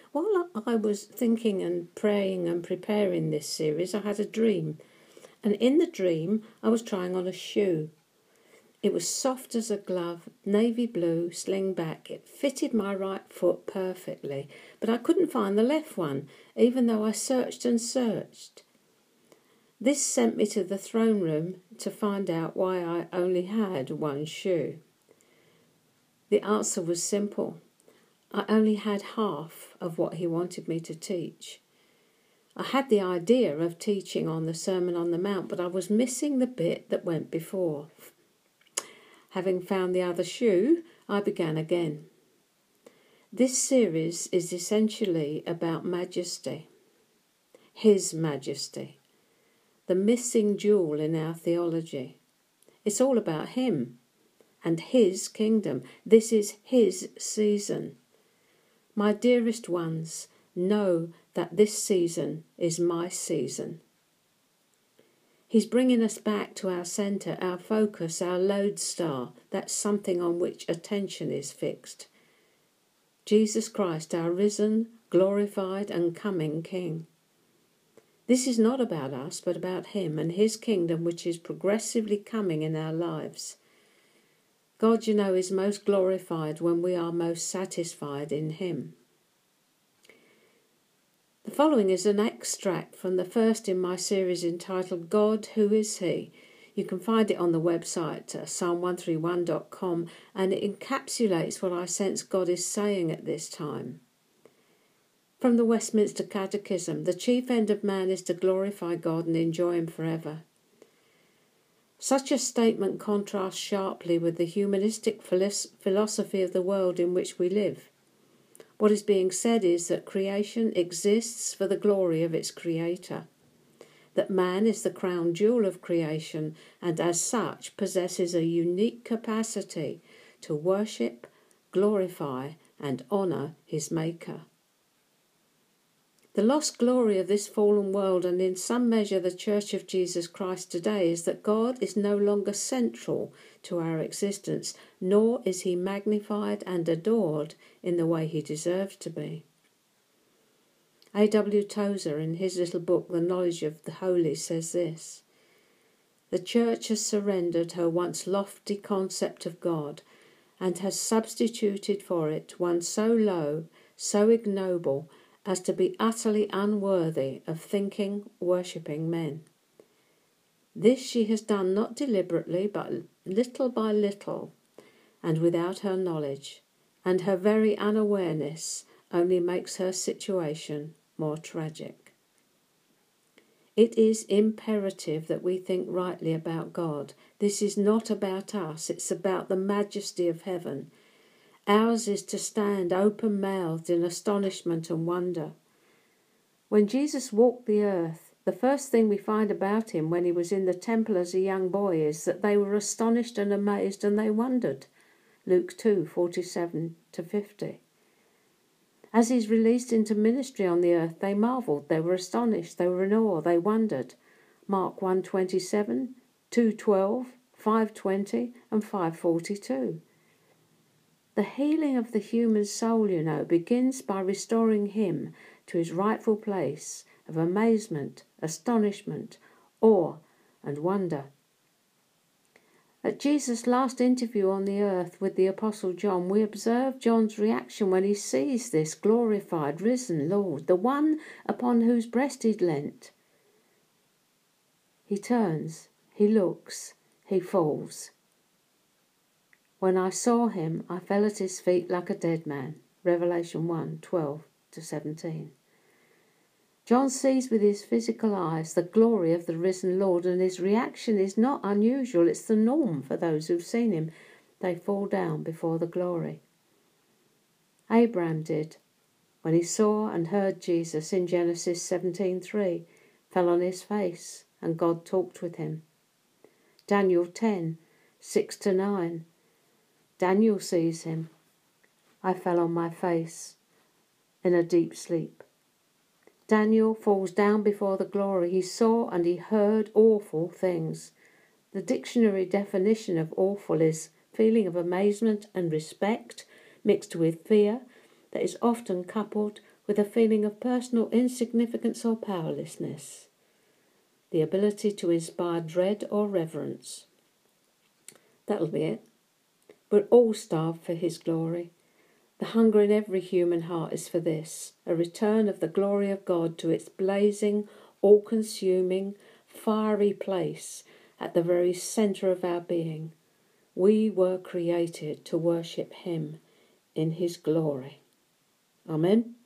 While I was thinking and praying and preparing this series, I had a dream. And in the dream, I was trying on a shoe. It was soft as a glove, navy blue, sling back. It fitted my right foot perfectly, but I couldn't find the left one, even though I searched and searched. This sent me to the throne room to find out why I only had one shoe. The answer was simple. I only had half of what he wanted me to teach. I had the idea of teaching on the Sermon on the Mount, but I was missing the bit that went before. Having found the other shoe, I began again. This series is essentially about majesty, His majesty, the missing jewel in our theology. It's all about Him and His kingdom. This is His season. My dearest ones, know that this season is my season. He's bringing us back to our centre, our focus, our lodestar. That's something on which attention is fixed. Jesus Christ, our risen, glorified and coming King. This is not about us, but about Him and His kingdom, which is progressively coming in our lives. God, you know, is most glorified when we are most satisfied in Him. The following is an extract from the first in my series entitled God, Who Is He? You can find it on the website psalm131.com, and it encapsulates what I sense God is saying at this time. From the Westminster Catechism, the chief end of man is to glorify God and enjoy Him forever. Such a statement contrasts sharply with the humanistic philosophy of the world in which we live. What is being said is that creation exists for the glory of its creator, that man is the crown jewel of creation and as such possesses a unique capacity to worship, glorify and honour his maker. The lost glory of this fallen world, and in some measure the Church of Jesus Christ today, is that God is no longer central to our existence, nor is He magnified and adored in the way He deserves to be. A.W. Tozer, in his little book, The Knowledge of the Holy, says this: "The Church has surrendered her once lofty concept of God and has substituted for it one so low, so ignoble, as to be utterly unworthy of thinking, worshipping men. This she has done not deliberately, but little by little, and without her knowledge, and her very unawareness only makes her situation more tragic. It is imperative that we think rightly about God. This is not about us, it's about the majesty of heaven. Ours is to stand open-mouthed in astonishment and wonder. When Jesus walked the earth, the first thing we find about him when he was in the temple as a young boy is that they were astonished and amazed and they wondered. Luke 2:47-50. As he's released into ministry on the earth, they marvelled, they were astonished, they were in awe, they wondered. Mark 1:27, 2:12, 5:20 and 5:42. The healing of the human soul, you know, begins by restoring him to his rightful place of amazement, astonishment, awe and wonder. At Jesus' last interview on the earth with the Apostle John, we observe John's reaction when he sees this glorified, risen Lord, the one upon whose breast he'd leant. He turns, he looks, he falls. When I saw him, I fell at his feet like a dead man. Revelation 1:12-17. John sees with his physical eyes the glory of the risen Lord, and his reaction is not unusual. It's the norm for those who've seen him. They fall down before the glory. Abraham did. When he saw and heard Jesus in Genesis 17:3, fell on his face, and God talked with him. Daniel 10:6-9. Daniel sees him. I fell on my face in a deep sleep. Daniel falls down before the glory. He saw and he heard awful things. The dictionary definition of awful is feeling of amazement and respect mixed with fear that is often coupled with a feeling of personal insignificance or powerlessness, the ability to inspire dread or reverence. That'll be it. We're all starved for his glory. The hunger in every human heart is for this, a return of the glory of God to its blazing, all-consuming, fiery place at the very centre of our being. We were created to worship him in his glory. Amen.